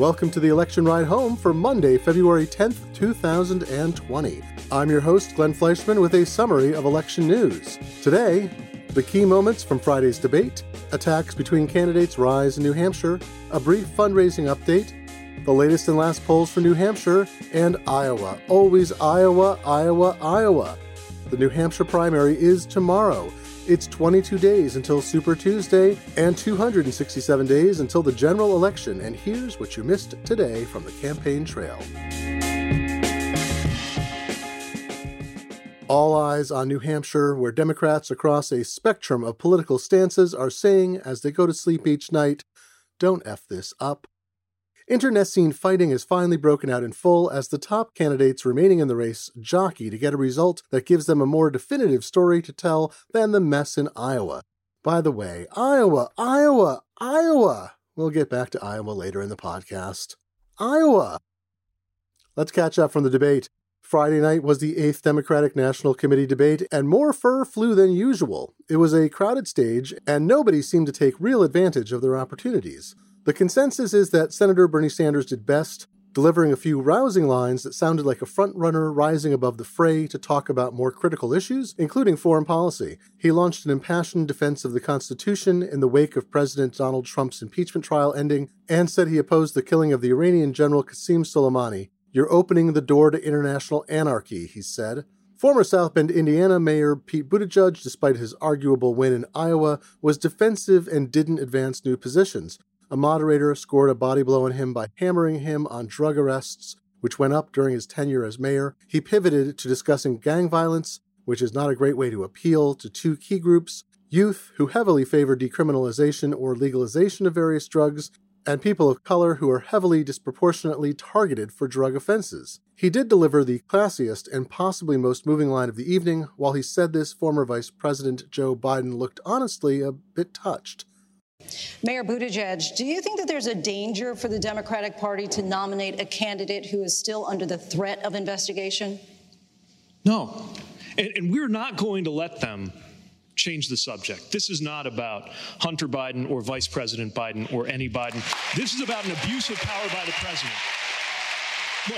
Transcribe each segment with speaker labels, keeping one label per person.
Speaker 1: Welcome to the election ride home for Monday, February 10th, 2020. I'm your host, Glenn Fleischman, with a summary of election news. Today, the key moments from Friday's debate, attacks between candidates rise in New Hampshire, a brief fundraising update, the latest and last polls for New Hampshire, and Iowa. Always Iowa, Iowa, Iowa. The New Hampshire primary is tomorrow. It's 22 days until Super Tuesday and 267 days until the general election. And here's what you missed today from the campaign trail. All eyes on New Hampshire, where Democrats across a spectrum of political stances are saying as they go to sleep each night, "Don't F this up." Internecine fighting has finally broken out in full as the top candidates remaining in the race jockey to get a result that gives them a more definitive story to tell than the mess in Iowa. By the way, Iowa. We'll get back to Iowa later in the podcast. Iowa. Let's catch up from the debate. Friday night was the 8th Democratic National Committee debate, and more fur flew than usual. It was a crowded stage, and nobody seemed to take real advantage of their opportunities. The consensus is that Senator Bernie Sanders did best, delivering a few rousing lines that sounded like a front-runner rising above the fray to talk about more critical issues, including foreign policy. He launched an impassioned defense of the Constitution in the wake of President Donald Trump's impeachment trial ending, and said he opposed the killing of the Iranian General Qasem Soleimani. "You're opening the door to international anarchy," he said. Former South Bend, Indiana Mayor Pete Buttigieg, despite his arguable win in Iowa, was defensive and didn't advance new positions. A moderator scored a body blow on him by hammering him on drug arrests, which went up during his tenure as mayor. He pivoted to discussing gang violence, which is not a great way to appeal to two key groups: youth, who heavily favor decriminalization or legalization of various drugs, and people of color who are heavily disproportionately targeted for drug offenses. He did deliver the classiest and possibly most moving line of the evening. While he said this, former Vice President Joe Biden looked honestly a bit touched.
Speaker 2: Mayor Buttigieg, do you think that there's a danger for the Democratic Party to nominate a candidate who is still under the threat of investigation?
Speaker 3: No, and we're not going to let them change the subject. This is not about Hunter Biden or Vice President Biden or any Biden. This is about an abuse of power by the president. Look,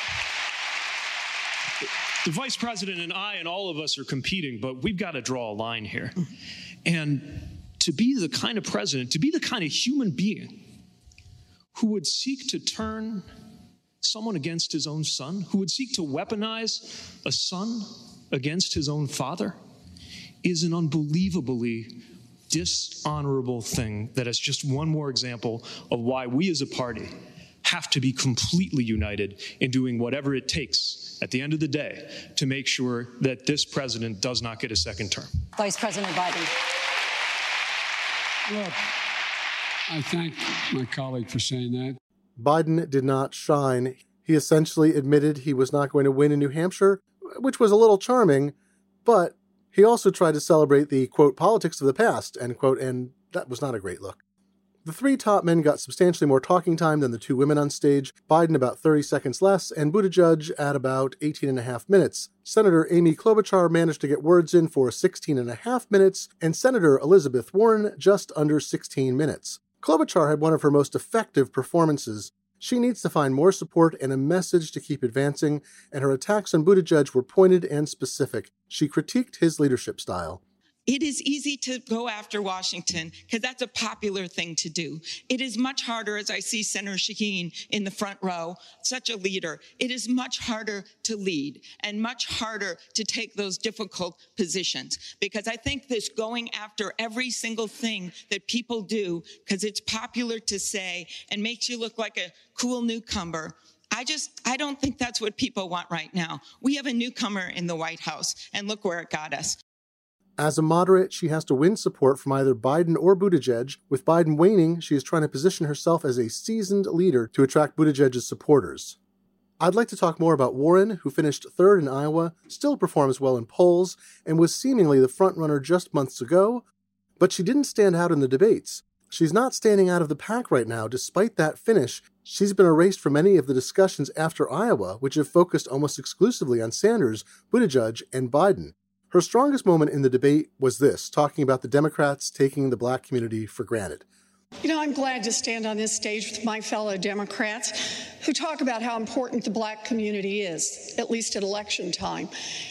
Speaker 3: the Vice President and I and all of us are competing, but we've got to draw a line here. And to be the kind of president, to be the kind of human being who would seek to turn someone against his own son, who would seek to weaponize a son against his own father, is an unbelievably dishonorable thing that is just one more example of why we as a party have to be completely united in doing whatever it takes at the end of the day to make sure that this president does not get a second term.
Speaker 2: Vice President Biden.
Speaker 4: Look, I thank my colleague for saying that.
Speaker 1: Biden did not shine. He essentially admitted he was not going to win in New Hampshire, which was a little charming, but he also tried to celebrate the, quote, politics of the past, end quote, and that was not a great look. The three top men got substantially more talking time than the two women on stage, Biden about 30 seconds less, and Buttigieg at about 18 and a half minutes. Senator Amy Klobuchar managed to get words in for 16 and a half minutes, and Senator Elizabeth Warren just under 16 minutes. Klobuchar had one of her most effective performances. She needs to find more support and a message to keep advancing, and her attacks on Buttigieg were pointed and specific. She critiqued his leadership style.
Speaker 5: It is easy to go after Washington because that's a popular thing to do. It is much harder, as I see Senator Shaheen in the front row, such a leader. It is much harder to lead and much harder to take those difficult positions, because I think this going after every single thing that people do because it's popular to say and makes you look like a cool newcomer, I don't think that's what people want right now. We have a newcomer in the White House, and look where it got us.
Speaker 1: As a moderate, she has to win support from either Biden or Buttigieg. With Biden waning, she is trying to position herself as a seasoned leader to attract Buttigieg's supporters. I'd like to talk more about Warren, who finished third in Iowa, still performs well in polls, and was seemingly the frontrunner just months ago, but she didn't stand out in the debates. She's not standing out of the pack right now. Despite that finish, she's been erased from many of the discussions after Iowa, which have focused almost exclusively on Sanders, Buttigieg, and Biden. Her strongest moment in the debate was this, talking about the Democrats taking the black community for granted.
Speaker 6: You know, I'm glad to stand on this stage with my fellow Democrats who talk about how important the Black community is, at least at election time.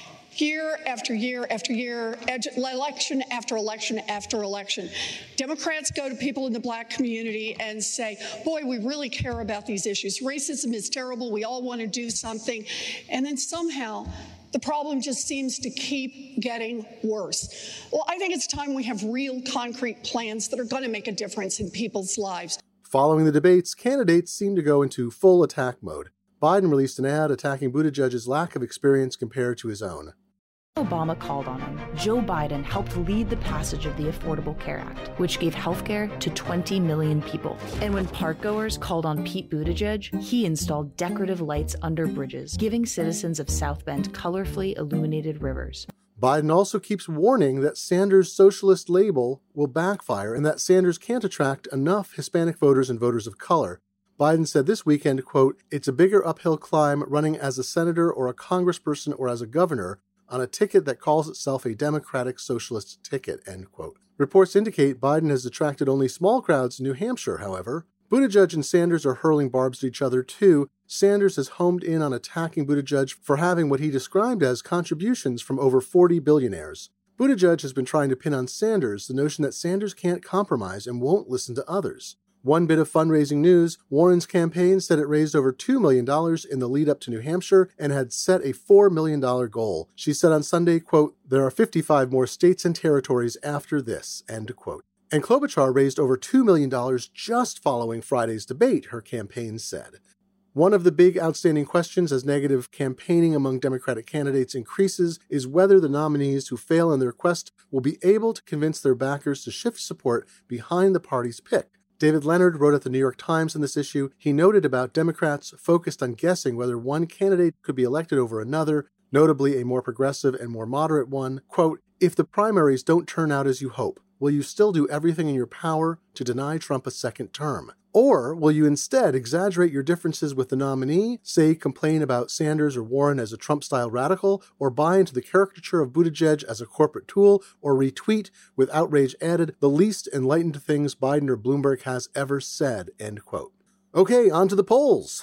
Speaker 6: Year after year after year, election after election after election, Democrats go to people in the Black community and say, boy, we really care about these issues. Racism is terrible. We all want to do something. And then somehow the problem just seems to keep getting worse. Well, I think it's time we have real concrete plans that are going to make a difference in people's lives.
Speaker 1: Following the debates, candidates seem to go into full attack mode. Biden released an ad attacking Buttigieg's lack of experience compared to his own.
Speaker 7: Obama called on him. Joe Biden helped lead the passage of the Affordable Care Act, which gave health care to 20 million people. And when parkgoers called on Pete Buttigieg, he installed decorative lights under bridges, giving citizens of South Bend colorfully illuminated rivers.
Speaker 1: Biden also keeps warning that Sanders' socialist label will backfire and that Sanders can't attract enough Hispanic voters and voters of color. Biden said this weekend, quote, "It's a bigger uphill climb running as a senator or a congressperson or as a governor on a ticket that calls itself a Democratic Socialist ticket," end quote. Reports indicate Biden has attracted only small crowds in New Hampshire, however. Buttigieg and Sanders are hurling barbs at each other, too. Sanders has homed in on attacking Buttigieg for having what he described as contributions from over 40 billionaires. Buttigieg has been trying to pin on Sanders the notion that Sanders can't compromise and won't listen to others. One bit of fundraising news, Warren's campaign said it raised over $2 million in the lead up to New Hampshire and had set a $4 million goal. She said on Sunday, quote, "There are 55 more states and territories after this," end quote. And Klobuchar raised over $2 million just following Friday's debate, her campaign said. One of the big outstanding questions as negative campaigning among Democratic candidates increases is whether the nominees who fail in their quest will be able to convince their backers to shift support behind the party's pick. David Leonard wrote at the New York Times on this issue. He noted about Democrats focused on guessing whether one candidate could be elected over another, notably a more progressive and more moderate one. Quote, "If the primaries don't turn out as you hope, will you still do everything in your power to deny Trump a second term? Or will you instead exaggerate your differences with the nominee, say complain about Sanders or Warren as a Trump-style radical, or buy into the caricature of Buttigieg as a corporate tool, or retweet, with outrage added, the least enlightened things Biden or Bloomberg has ever said," end quote. Okay, on to the polls.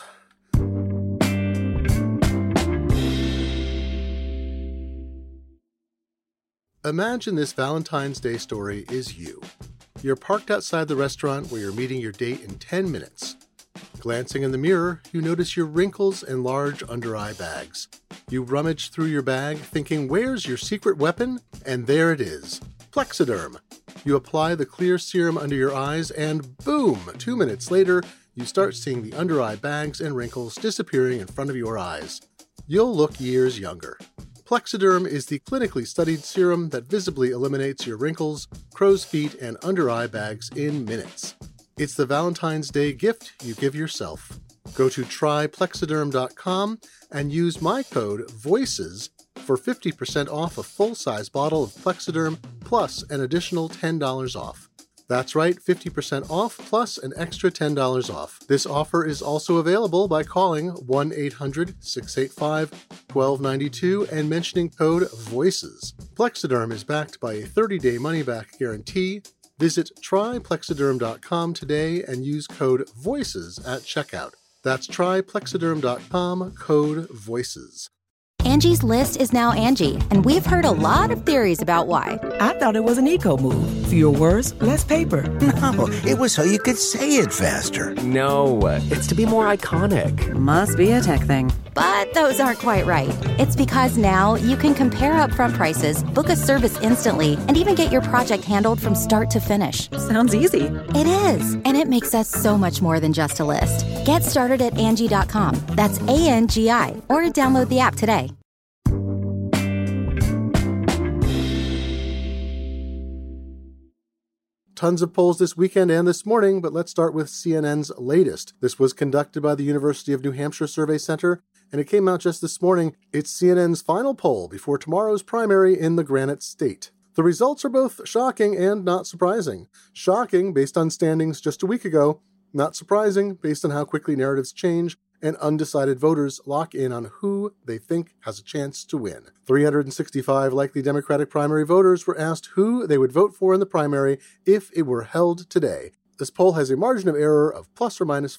Speaker 1: Imagine this Valentine's Day story is you. You're parked outside the restaurant where you're meeting your date in 10 minutes. Glancing in the mirror, you notice your wrinkles and large under-eye bags. You rummage through your bag, thinking, where's your secret weapon? And there it is, Plexiderm. You apply the clear serum under your eyes, and boom! 2 minutes later, you start seeing the under-eye bags and wrinkles disappearing in front of your eyes. You'll look years younger. Plexiderm is the clinically studied serum that visibly eliminates your wrinkles, crow's feet, and under-eye bags in minutes. It's the Valentine's Day gift you give yourself. Go to tryplexiderm.com and use my code VOICES for 50% off a full-size bottle of Plexiderm plus an additional $10 off. That's right, 50% off plus an extra $10 off. This offer is also available by calling 1-800-685-1292 and mentioning code VOICES. Plexiderm is backed by a 30-day money-back guarantee. Visit tryplexiderm.com today and use code VOICES at checkout. That's tryplexiderm.com, code VOICES.
Speaker 8: Angie's List is now Angie, and we've heard a lot of theories about why.
Speaker 9: I thought it was an eco move. Fewer words, less paper.
Speaker 10: No, it was so you could say it faster.
Speaker 11: No, it's to be more iconic.
Speaker 12: Must be a tech thing.
Speaker 8: But those aren't quite right. It's because now you can compare upfront prices, book a service instantly, and even get your project handled from start to finish.
Speaker 12: Sounds easy.
Speaker 8: It is, and it makes us so much more than just a list. Get started at Angie.com. That's ANGI, or download the app today.
Speaker 1: Tons of polls this weekend and this morning, but let's start with CNN's latest. This was conducted by the University of New Hampshire Survey Center, and it came out just this morning. It's CNN's final poll before tomorrow's primary in the Granite State. The results are both shocking and not surprising. Shocking based on standings just a week ago, not surprising based on how quickly narratives change and undecided voters lock in on who they think has a chance to win. 365 likely Democratic primary voters were asked who they would vote for in the primary if it were held today. This poll has a margin of error of plus or minus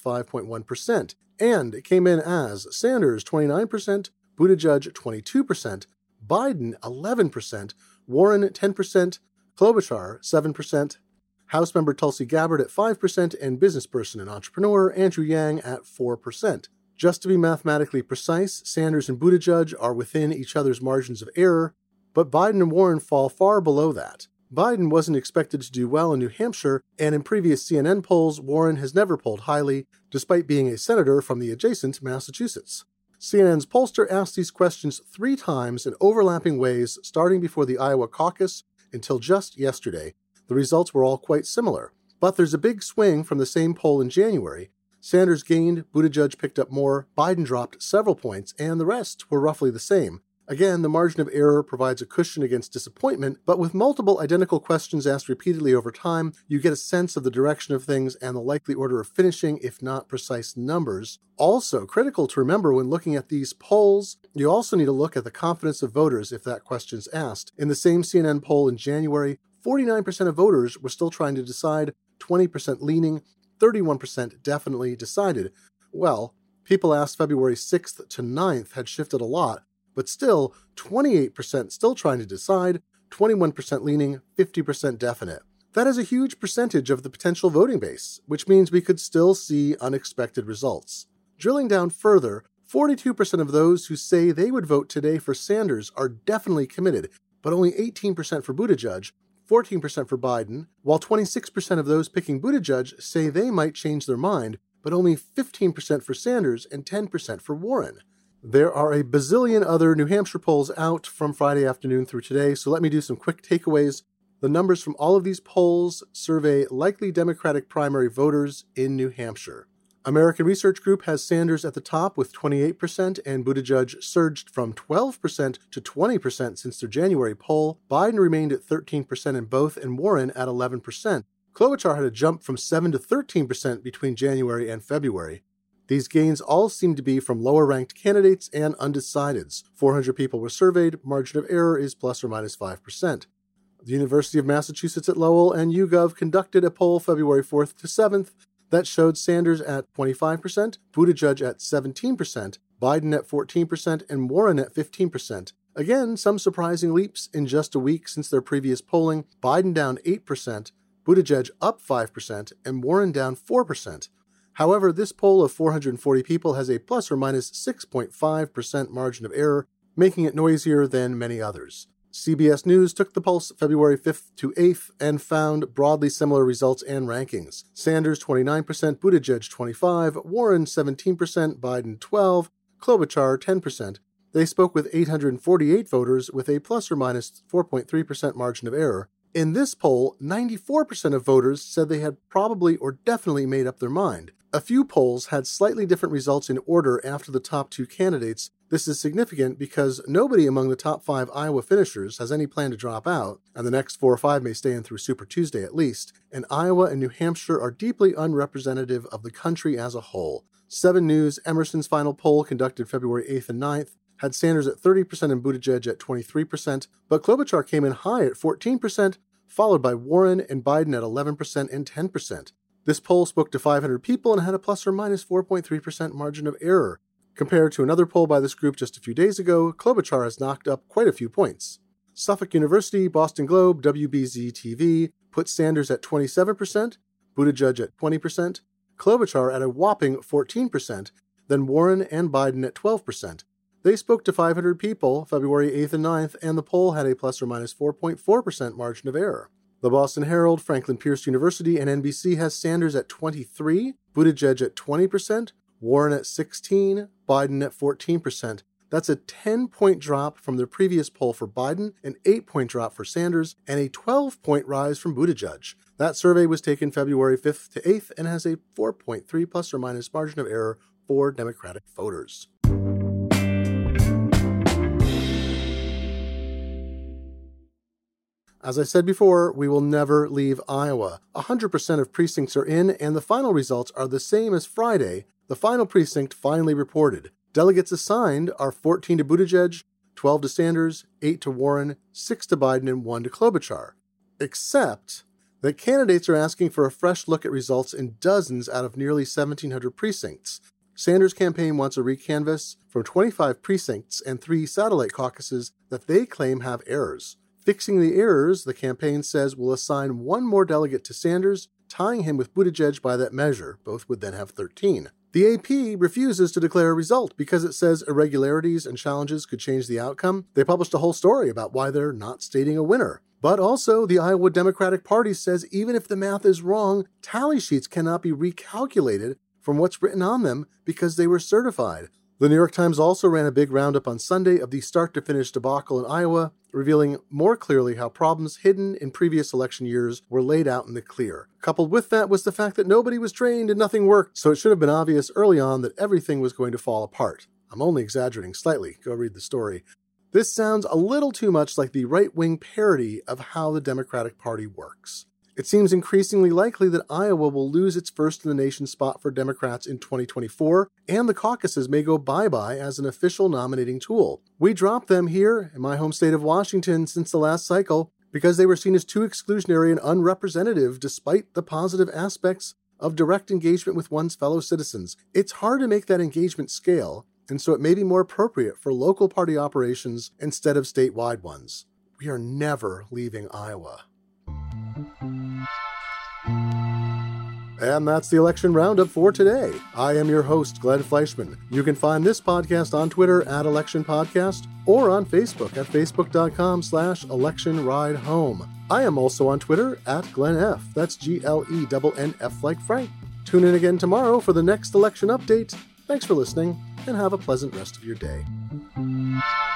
Speaker 1: 5.1%, and it came in as Sanders 29%, Buttigieg 22%, Biden 11%, Warren 10%, Klobuchar 7%, House member Tulsi Gabbard at 5%, and businessperson and entrepreneur Andrew Yang at 4%. Just to be mathematically precise, Sanders and Buttigieg are within each other's margins of error, but Biden and Warren fall far below that. Biden wasn't expected to do well in New Hampshire, and in previous CNN polls, Warren has never polled highly, despite being a senator from the adjacent Massachusetts. CNN's pollster asked these questions 3 times in overlapping ways, starting before the Iowa caucus until just yesterday. The results were all quite similar. But there's a big swing from the same poll in January. Sanders gained, Buttigieg picked up more, Biden dropped several points, and the rest were roughly the same. Again, the margin of error provides a cushion against disappointment, but with multiple identical questions asked repeatedly over time, you get a sense of the direction of things and the likely order of finishing, if not precise numbers. Also, critical to remember when looking at these polls, you also need to look at the confidence of voters if that question's asked. In the same CNN poll in January, 49% of voters were still trying to decide, 20% leaning, 31% definitely decided. Well, people asked February 6th to 9th had shifted a lot, but still, 28% still trying to decide, 21% leaning, 50% definite. That is a huge percentage of the potential voting base, which means we could still see unexpected results. Drilling down further, 42% of those who say they would vote today for Sanders are definitely committed, but only 18% for Buttigieg, 14% for Biden, while 26% of those picking Buttigieg say they might change their mind, but only 15% for Sanders and 10% for Warren. There are a bazillion other New Hampshire polls out from Friday afternoon through today, so let me do some quick takeaways. The numbers from all of these polls survey likely Democratic primary voters in New Hampshire. American Research Group has Sanders at the top with 28%, and Buttigieg surged from 12% to 20% since their January poll. Biden remained at 13% in both, and Warren at 11%. Klobuchar had a jump from 7 to 13% between January and February. These gains all seem to be from lower-ranked candidates and undecideds. 400 people were surveyed. Margin of error is plus or minus 5%. The University of Massachusetts at Lowell and YouGov conducted a poll February 4th to 7th that showed Sanders at 25%, Buttigieg at 17%, Biden at 14%, and Warren at 15%. Again, some surprising leaps in just a week since their previous polling. Biden down 8%, Buttigieg up 5%, and Warren down 4%. However, this poll of 440 people has a plus or minus 6.5% margin of error, making it noisier than many others. CBS News took the pulse February 5th to 8th and found broadly similar results and rankings. Sanders 29%, Buttigieg 25%, Warren 17%, Biden 12%, Klobuchar 10%. They spoke with 848 voters with a plus or minus 4.3% margin of error. In this poll, 94% of voters said they had probably or definitely made up their mind. A few polls had slightly different results in order after the top 2 candidates. This is significant because nobody among the top 5 Iowa finishers has any plan to drop out, and the next 4 or 5 may stay in through Super Tuesday at least, and Iowa and New Hampshire are deeply unrepresentative of the country as a whole. 7 News, Emerson's final poll conducted February 8th and 9th, had Sanders at 30% and Buttigieg at 23%, but Klobuchar came in high at 14%, followed by Warren and Biden at 11% and 10%. This poll spoke to 500 people and had a plus or minus 4.3% margin of error. Compared to another poll by this group just a few days ago, Klobuchar has knocked up quite a few points. Suffolk University, Boston Globe, WBZ-TV put Sanders at 27%, Buttigieg at 20%, Klobuchar at a whopping 14%, then Warren and Biden at 12%. They spoke to 500 people February 8th and 9th, and the poll had a plus or minus 4.4% margin of error. The Boston Herald, Franklin Pierce University, and NBC has Sanders at 23%, Buttigieg at 20%, Warren at 16%, Biden at 14%. That's a 10-point drop from their previous poll for Biden, an 8-point drop for Sanders, and a 12-point rise from Buttigieg. That survey was taken February 5th to 8th and has a 4.3 plus or minus margin of error for Democratic voters. As I said before, we will never leave Iowa. 100% of precincts are in, and the final results are the same as Friday. The final precinct finally reported. Delegates assigned are 14 to Buttigieg, 12 to Sanders, 8 to Warren, 6 to Biden, and 1 to Klobuchar. Except that candidates are asking for a fresh look at results in dozens out of nearly 1,700 precincts. Sanders' campaign wants a recanvass from 25 precincts and 3 satellite caucuses that they claim have errors. Fixing the errors, the campaign says, will assign 1 more delegate to Sanders, tying him with Buttigieg by that measure. Both would then have 13. The AP refuses to declare a result because it says irregularities and challenges could change the outcome. They published a whole story about why they're not stating a winner. But also, the Iowa Democratic Party says even if the math is wrong, tally sheets cannot be recalculated from what's written on them because they were certified. The New York Times also ran a big roundup on Sunday of the start-to-finish debacle in Iowa, revealing more clearly how problems hidden in previous election years were laid out in the clear. Coupled with that was the fact that nobody was trained and nothing worked, so it should have been obvious early on that everything was going to fall apart. I'm only exaggerating slightly. Go read the story. This sounds a little too much like the right-wing parody of how the Democratic Party works. It seems increasingly likely that Iowa will lose its first-in-the-nation spot for Democrats in 2024, and the caucuses may go bye-bye as an official nominating tool. We dropped them here in my home state of Washington since the last cycle because they were seen as too exclusionary and unrepresentative despite the positive aspects of direct engagement with one's fellow citizens. It's hard to make that engagement scale, and so it may be more appropriate for local party operations instead of statewide ones. We are never leaving Iowa. And that's the election roundup for today. I am your host, Glenn Fleischman. You can find this podcast on Twitter @ElectionPodcast or on Facebook at facebook.com/electionridehome. I am also on Twitter @GlennF. That's GLENNF like Frank. Tune in again tomorrow for the next election update. Thanks for listening and have a pleasant rest of your day.